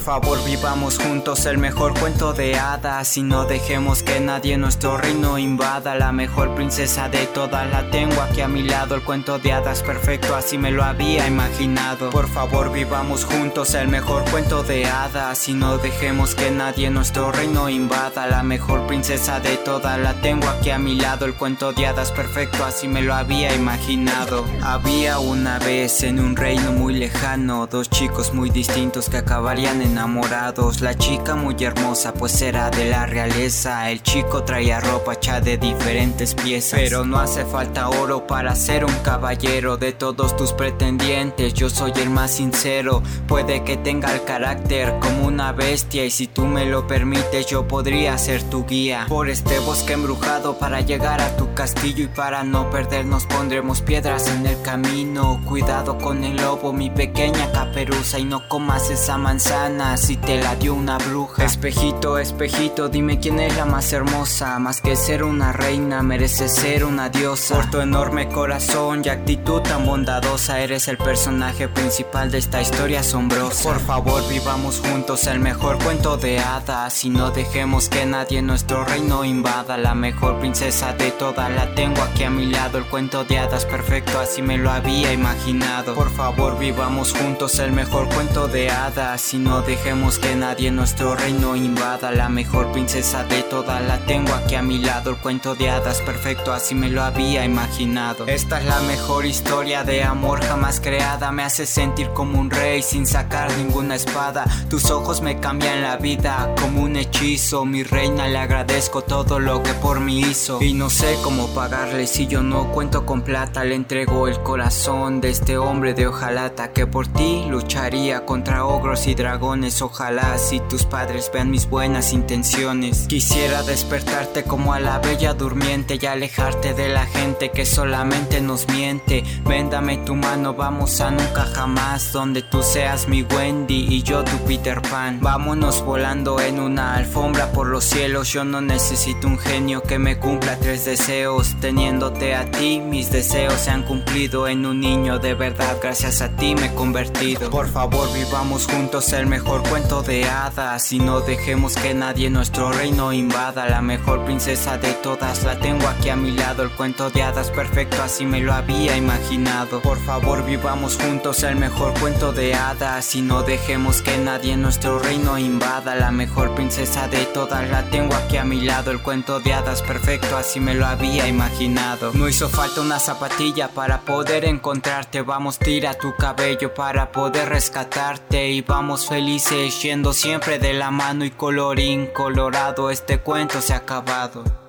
favor vivamos juntos el mejor cuento de hadas y no dejemos que nadie nuestro reino invada. La mejor princesa de todas la tengo aquí a mi lado. El cuento de hadas perfecto, así me lo había imaginado. Por favor vivamos juntos el mejor cuento de hadas y no dejemos que nadie nuestro reino invada. La mejor princesa de todas la tengo aquí a mi lado. El cuento de hadas perfecto, así me lo había imaginado. Había una vez en un reino muy lejano dos chicos muy distintos que acabarían enamorados. La chica muy hermosa pues era de la realeza. El chico traía ropa hecha de diferentes piezas. Pero no hace falta oro para ser un caballero. De todos tus pretendientes yo soy el más sincero. Puede que tenga el carácter como una bestia y si tú me lo permites yo podría ser tu guía por este bosque embrujado para llegar a tu castillo. Y para no perdernos pondremos piedras en el camino. Cuidado con el lobo, mi pequeña caperuza, y no comas esa manzana si te la dio una bruja. Espejito, espejito, dime quién es la más hermosa. Más que ser una reina, mereces ser una diosa. Por tu enorme corazón y actitud tan bondadosa, eres el personaje principal de esta historia asombrosa. Por favor vivamos juntos el mejor cuento de hadas y no dejemos que nadie nuestro reino invada. La mejor princesa de todas la tengo aquí a mi lado. El cuento de hadas perfecto, así me lo había imaginado. Por favor vivamos juntos el mejor cuento de hadas y no dejemos que nadie nuestro reino invada. La mejor princesa de todas la tengo aquí a mi lado. El cuento de hadas perfecto, así me lo había imaginado. Esta es la mejor historia de amor jamás creada. Me hace sentir como un rey sin sacar ninguna espada. Tus ojos me cambian la vida como un hechizo. Mi reina, le agradezco todo lo que por mí hizo y no sé cómo pagarle si yo no cuento con plata. Le entrego el corazón de este hombre de hojalata que por ti lucharía contra ogros y dragones. Ojalá si tus padres vean mis buenas intenciones. Quisiera despertarte como a la bella durmiente y alejarte de la gente que solamente nos miente. Véndame tu mano, vamos a nunca jamás, donde tú seas mi Wendy y yo tu Peter Pan. Vámonos volando en una alfombra por los cielos. Yo no necesito un genio que me cumpla 3 deseos. Teniéndote a ti mis deseos se han cumplido. En un niño de verdad gracias a ti me he convertido. Por favor vivamos juntos el mejor cuento de hadas y no dejemos que nadie nuestro reino invada. La mejor princesa de todas la tengo aquí a mi lado. El cuento de hadas perfecto, así me lo había imaginado. Por favor vivamos juntos el mejor cuento de hadas y no dejemos que nadie nuestro reino invada. La mejor princesa de todas la tengo aquí a mi lado. El cuento de hadas perfecto, así me lo había imaginado. No hizo falta una zapatilla para poder encontrarte. Vamos, tira tu cabello para poder rescatarte y vamos felices yendo siempre de la mano. Y colorín colorado, este cuento se ha acabado.